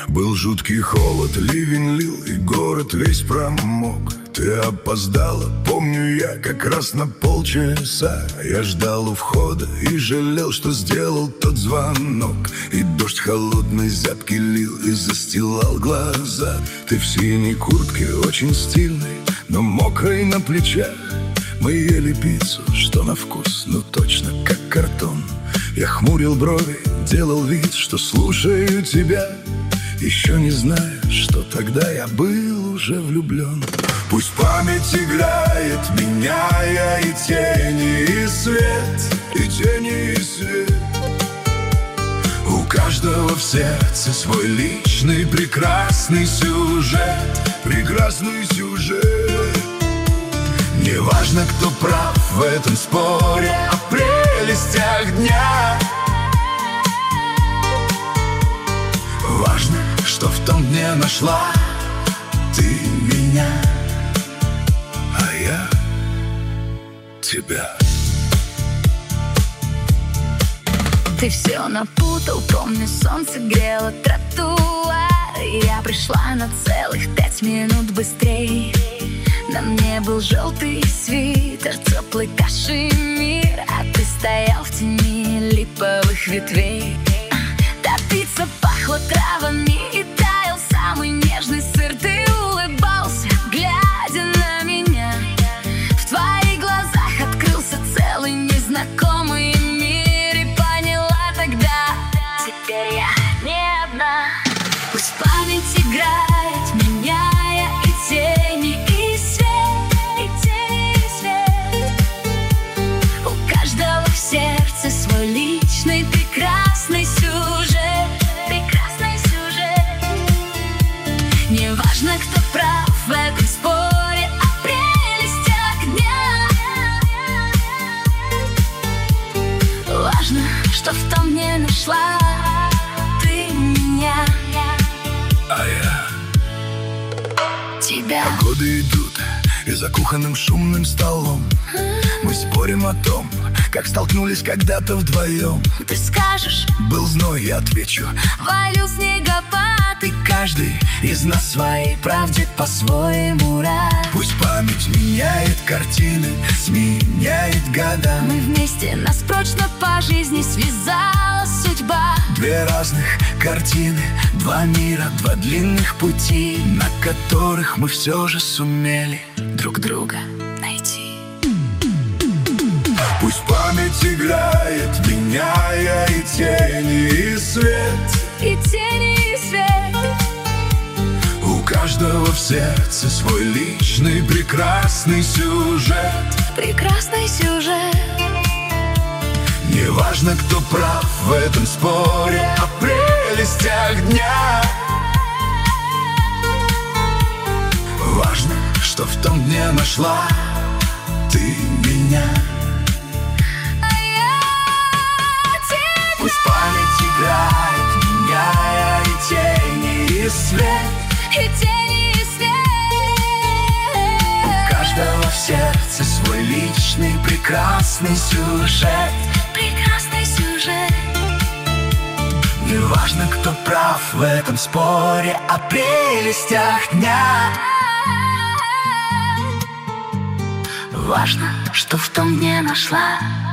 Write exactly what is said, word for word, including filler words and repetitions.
Был жуткий холод, ливень лил, и город весь промок. Ты опоздала, помню я, как раз на полчаса. Я ждал у входа и жалел, что сделал тот звонок. И дождь холодный зябкий лил и застилал глаза. Ты в синей куртке, очень стильной, но мокрой на плечах. Мы ели пиццу, что на вкус, ну точно как картон. Я хмурил брови, делал вид, что слушаю тебя, еще не зная, что тогда я был уже влюблен. Пусть память играет, меняя и тени, и свет, и тени, и свет. У каждого в сердце свой личный прекрасный сюжет, прекрасный сюжет. Неважно, кто прав в этом споре о прелестях дня. Важно, что в том дне нашла ты меня, а я тебя. Ты все напутал, помню, солнце грело тротуар. Я пришла на целых пять минут быстрей. На мне был желтый свитер, теплый кашемир, а ты стоял в тени липовых ветвей. Та пицца пахла травами и таял самый нежный сыр. Ты улыбался, глядя на меня. В твоих глазах открылся целый незнакомый мир. И поняла тогда, теперь я не одна. Пусть память играет, меняя и тени, и свет, и тени, и свет. У каждого в сердце свой личный прекрасный сюжет, прекрасный сюжет. Неважно, кто прав в этом споре о прелестях дня. Важно, что в том не нашла ты меня, а я тебя. А годы идут, и за кухонным шумным столом мы спорим о том, как столкнулись когда-то вдвоем. Ты скажешь, был зной, я отвечу, валил снегопад. и каждый из нас своей правде по-своему рад. Пусть память меняет картины, сменяет года. Мы вместе, нас прочно по жизни связала судьба. Две разных картины, два мира, два длинных пути, на которых мы все же сумели друг друга найти. Пусть память играет, меняя и тени, и свет, и тени, и свет. У каждого в сердце свой личный прекрасный сюжет, прекрасный сюжет. Неважно, кто прав в этом споре о прелестях дня. Важно, что в том дне нашла ты меня, а я тебя. Пусть память играет, меняя и тени, и свет, и тени, и свет. У каждого в сердце свой личный прекрасный сюжет, прекрасный сюжет. Неважно, кто прав в этом споре о прелестях дня. Важно, что в том дне нашла